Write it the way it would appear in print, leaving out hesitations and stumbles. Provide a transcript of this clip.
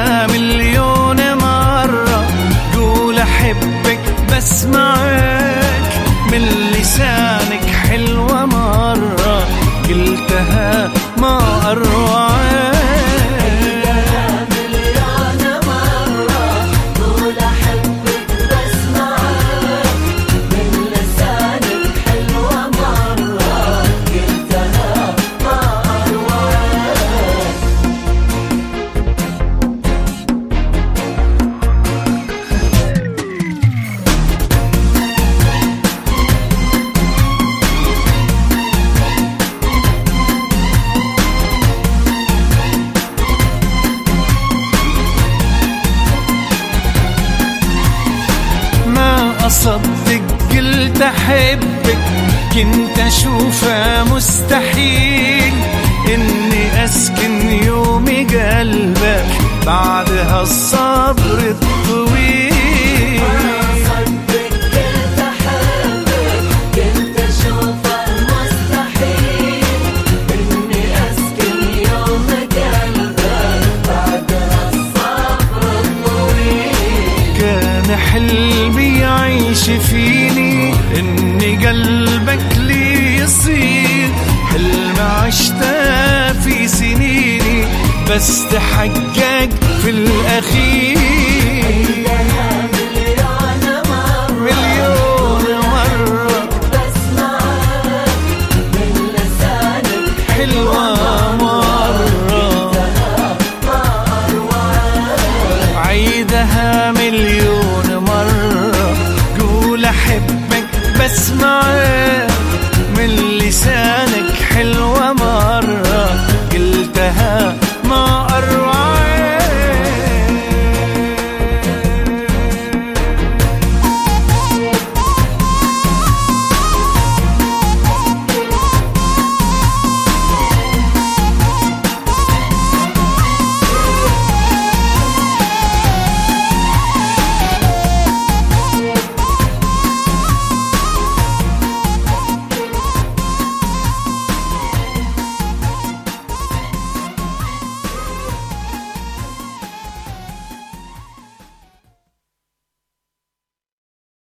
عيدها مليون مرة، قول أحبك بسمعك من لسانك حلوة مرة، قلتها ما أروعك. أصدق قلت أحبك، كنت أشوفه مستحيل إني أسكن يومي قلبك بعد هالصبر الطويل. أصدق قلت أحبك، كنت أشوفه مستحيل إني أسكن يوم قلبك بعد هالصبر الطويل. كان حلمي يعيش فيني إني قلبك لي يصير، حلم عشته في سنيني بس تحقق في الأخير. مليون مرة بسمعك من لسانك حلوة مرة، عيدها مليون مرة، قول أحبك بسمعك